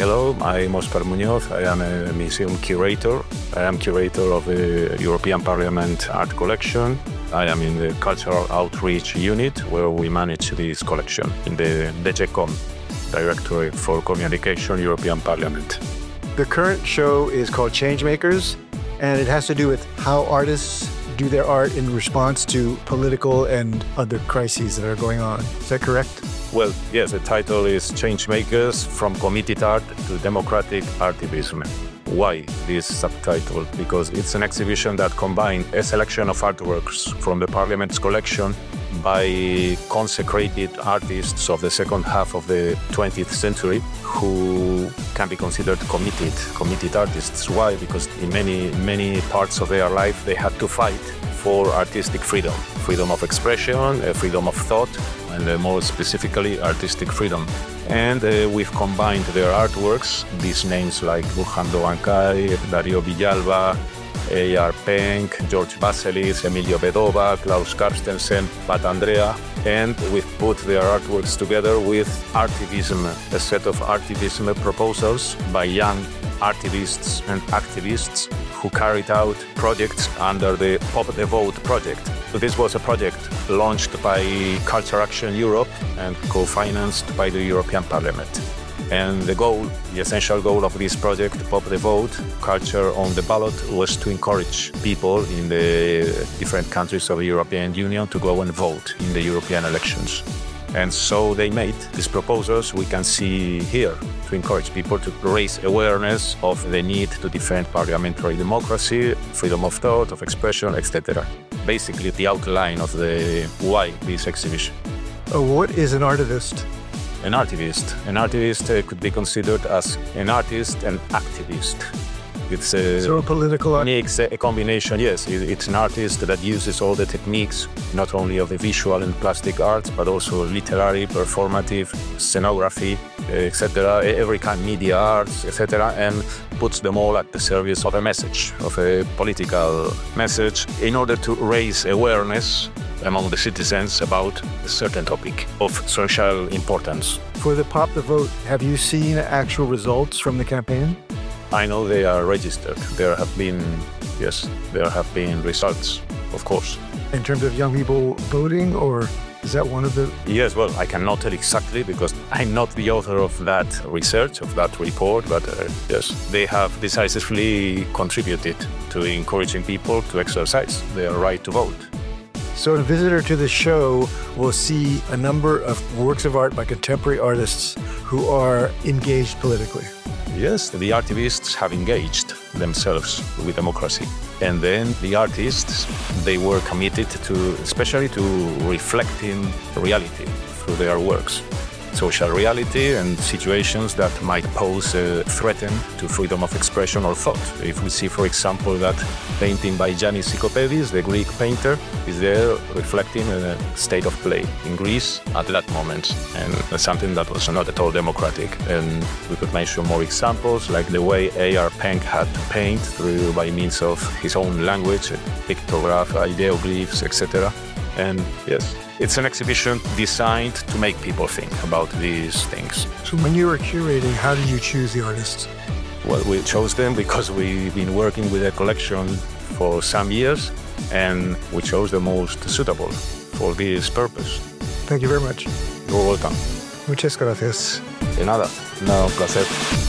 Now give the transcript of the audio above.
Hello, I'm Oscar Muñoz. I am a museum curator. I am curator of the European Parliament art collection. I am in the Cultural Outreach Unit, where we manage this collection in the DGCOM, Directorate for Communication, European Parliament. The current show is called Changemakers, and it has to do with how artists do their art in response to political and other crises that are going on. Is that correct? Well, yes, the title is Changemakers, from Committed Art to Democratic Artivism. Why this subtitle? Because it's an exhibition that combines a selection of artworks from the Parliament's collection by consecrated artists of the second half of the 20th century who can be considered committed artists. Why? Because in many parts of their life they had to fight for artistic freedom of expression, freedom of thought, and more specifically artistic freedom. And we've combined their artworks, these names like Burhan Doğankay, Dario Villalba, A.R. Penck, George Baselis, Emilio Bedova, Klaus Carstensen, Pat Andrea, and we've put their artworks together with Artivism, a set of Artivism proposals by young artivists and activists who carried out projects under the Pop the Vote project. This was a project launched by Culture Action Europe and co-financed by the European Parliament. And the essential goal of this project, Pop the Vote, Culture on the Ballot, was to encourage people in the different countries of the European Union to go and vote in the European elections. And so they made these proposals we can see here to encourage people to raise awareness of the need to defend parliamentary democracy, freedom of thought, of expression, etc. Basically, the outline of the why this exhibition. What is an artivist? An artivist could be considered as an artist and activist. It's a political art? It's a combination, yes. It's an artist that uses all the techniques, not only of the visual and plastic arts, but also literary, performative, scenography, etc., every kind, media arts, etc., and puts them all at the service of a message, of a political message, in order to raise awareness among the citizens about a certain topic of social importance. For the Pop the Vote, have you seen actual results from the campaign? I know they are registered. There have been results, of course. In terms of young people voting, or is that one of the... Yes, well, I cannot tell exactly because I'm not the author of that research, of that report, but yes, they have decisively contributed to encouraging people to exercise their right to vote. So a visitor to the show will see a number of works of art by contemporary artists who are engaged politically. Yes, the artivists have engaged themselves with democracy. And then the artists, they were committed to, especially to reflecting reality through their works. Social reality and situations that might pose a threat to freedom of expression or thought. If we see, for example, that painting by Yannis Sikopedis, the Greek painter, is there reflecting a state of play in Greece at that moment, and something that was not at all democratic. And we could mention more examples, like the way A.R. Penck had to paint through by means of his own language, pictograph, ideoglyphs, etc. And yes, it's an exhibition designed to make people think about these things. So when you were curating, how did you choose the artists? Well, we chose them because we've been working with a collection for some years, and we chose the most suitable for this purpose. Thank you very much. You're welcome. Muchas gracias. De nada. No, un placer.